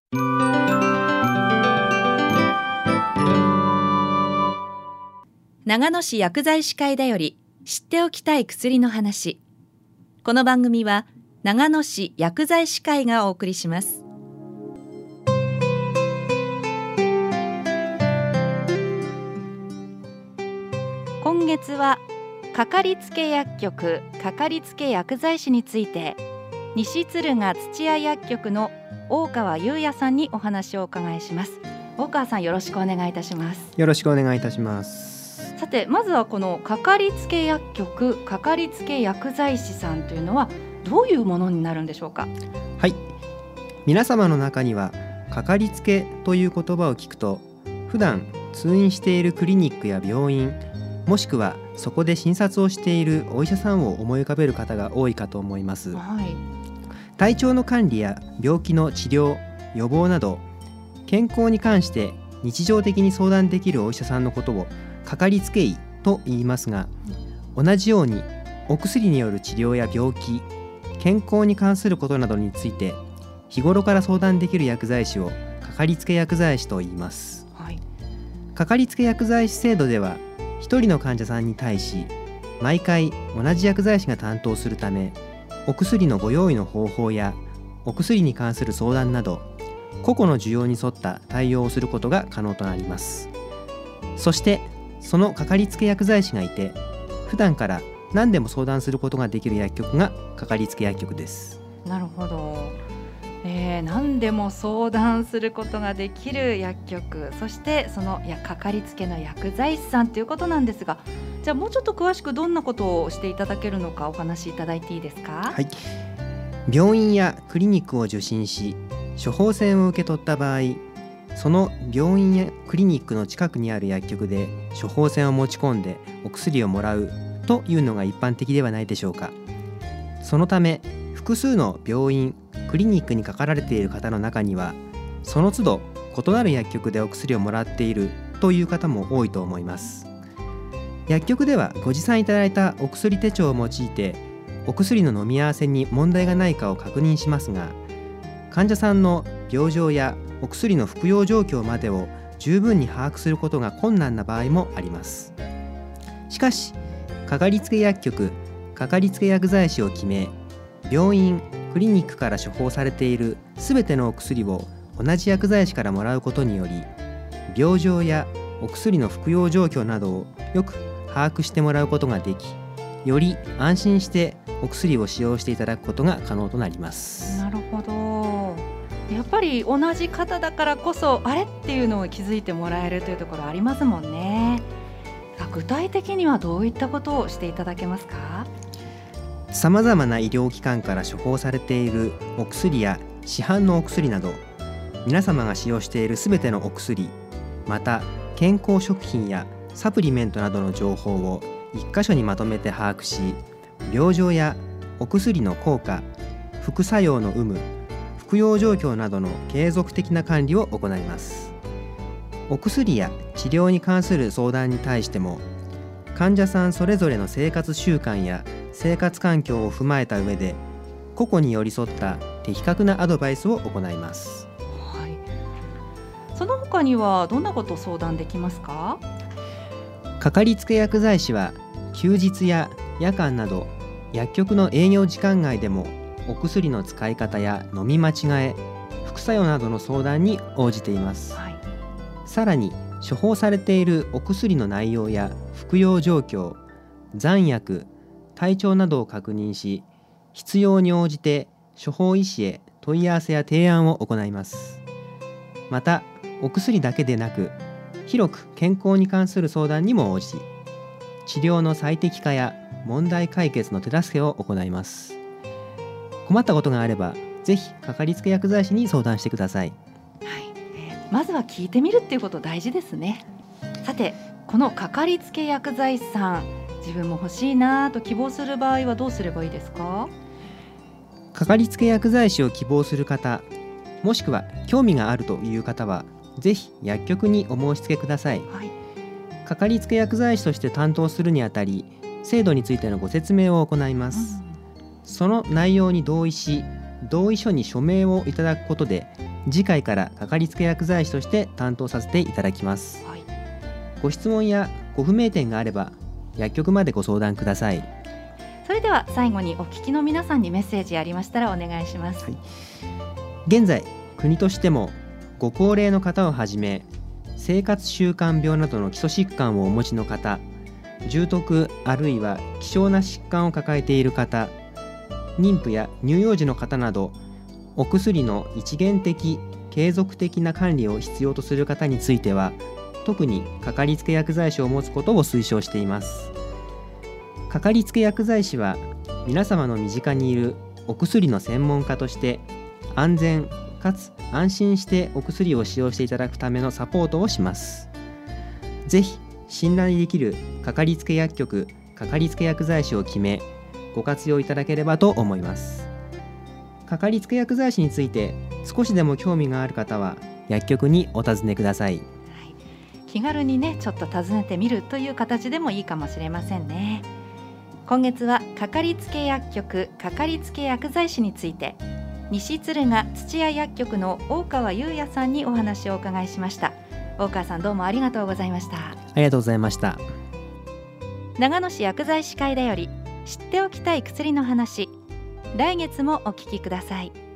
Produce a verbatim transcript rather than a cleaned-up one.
長野市薬剤師会だより知っておきたい薬の話。この番組は長野市薬剤師会がお送りします。今月はかかりつけ薬局かかりつけ薬剤師について、西敦賀土屋薬局の大川優也さんにお話をお伺いします。大川さん、よろしくお願いいたします。 よろしくお願いいたします。 さて、まずはこのかかりつけ薬局かかりつけ薬剤師さんというのはどういうものになるんでしょうか。 はい、皆様の中にはかかりつけという言葉を聞くと、普段通院しているクリニックや病院、もしくはそこで診察をしているお医者さんを思い浮かべる方が多いかと思います。 はい、 体調の管理や病気の治療、予防など健康に関して日常的に相談できるお医者さんのことをかかりつけ医と言いますが、同じようにお薬による治療や病気、健康に関することなどについて日頃から相談できる薬剤師をかかりつけ薬剤師と言います。 はい、 かかりつけ薬剤師制度では、一人の患者さんに対し毎回同じ薬剤師が担当するため、お薬のご用意の方法やお薬に関する相談など個々の需要に沿った対応をすることが可能となります。そしてそのかかりつけ薬剤師がいて、普段から何でも相談することができる薬局がかかりつけ薬局です。 なるほど、えー、何でも相談することができる薬局、そしてそのやかかりつけの薬剤師さんということなんですが、じゃあもうちょっと詳しくどんなことをしていただけるのかお話しいただいていいですか。 はい、病院やクリニックを受診し処方箋を受け取った場合、その病院やクリニックの近くにある薬局で処方箋を持ち込んでお薬をもらうというのが一般的ではないでしょうか。そのため複数の病院、クリニックにかかられている方の中には、その都度異なる薬局でお薬をもらっているという方も多いと思います。薬局ではご持参いただいたお薬手帳を用いてお薬の飲み合わせに問題がないかを確認しますが、患者さんの病状やお薬の服用状況までを十分に把握することが困難な場合もあります。しかしかかりつけ薬局かかりつけ薬剤師を決め、病院クリニックから処方されているすべてのお薬を同じ薬剤師からもらうことにより、病状やお薬の服用状況などをよく把握してもらうことができ、より安心してお薬を使用していただくことが可能となります。 なるほど、やっぱり同じ方だからこそあれっていうのを気づいてもらえるというところありますもんね。具体的にはどういったことをしていただけますか。 さまざまな医療機関から処方されているお薬や市販のお薬など、皆様が使用しているすべてのお薬、また健康食品やサプリメントなどの情報を一箇所にまとめて把握し、病状やお薬の効果、副作用の有無、服用状況などの継続的な管理を行います。お薬や治療に関する相談に対しても、患者さんそれぞれの生活習慣や生活環境を踏まえた上で、個々に寄り添った的確なアドバイスを行います。 はい、その他にはどんなことを相談できますか。 かかりつけ薬剤師は休日や夜間など薬局の営業時間外でもお薬の使い方や飲み間違え、副作用などの相談に応じています。 はい、 さらに処方されているお薬の内容や服用状況、残薬、体調などを確認し、必要に応じて処方医師へ問い合わせや提案を行います。またお薬だけでなく、広く健康に関する相談にも応じ、治療の最適化や問題解決の手助けを行います。困ったことがあれば、ぜひかかりつけ薬剤師に相談してください。 はい、えー、まずは聞いてみるっていうこと大事ですね。さて、このかかりつけ薬剤師さん、自分も欲しいなと希望する場合はどうすればいいですか。 かかりつけ薬剤師を希望する方、もしくは興味があるという方は、ぜひ薬局にお申し付けください。 はい、 かかりつけ薬剤師として担当するにあたり、制度についてのご説明を行います。うん、その内容に同意し、同意書に署名をいただくことで、 次回からかかりつけ薬剤師として担当させていただきます。 はい、 ご質問やご不明点があれば薬局までご相談ください。 それでは最後にお聞きの皆さんにメッセージありましたらお願いします。 はい、現在国としてもご高齢の方をはじめ生活習慣病などの基礎疾患をお持ちの方、重篤あるいは希少な疾患を抱えている方、妊婦や乳幼児の方などお薬の一元的継続的な管理を必要とする方については特にかかりつけ薬剤師を持つことを推奨しています。かかりつけ薬剤師は皆様の身近にいるお薬の専門家として安全かつ安心してお薬を使用していただくためのサポートをします。ぜひ信頼できるかかりつけ薬局かかりつけ薬剤師を決めご活用いただければと思います。かかりつけ薬剤師について少しでも興味がある方は薬局にお尋ねください。はい、 気軽にねちょっと訪ねてみるという形でもいいかもしれませんね。今月はかかりつけ薬局かかりつけ薬剤師について西敦賀土屋薬局の大川裕也さんにお話をお伺いしました。大川さん、どうもありがとうございました。 ありがとうございました。 長野市薬剤師会だより知っておきたい薬の話、来月もお聞きください。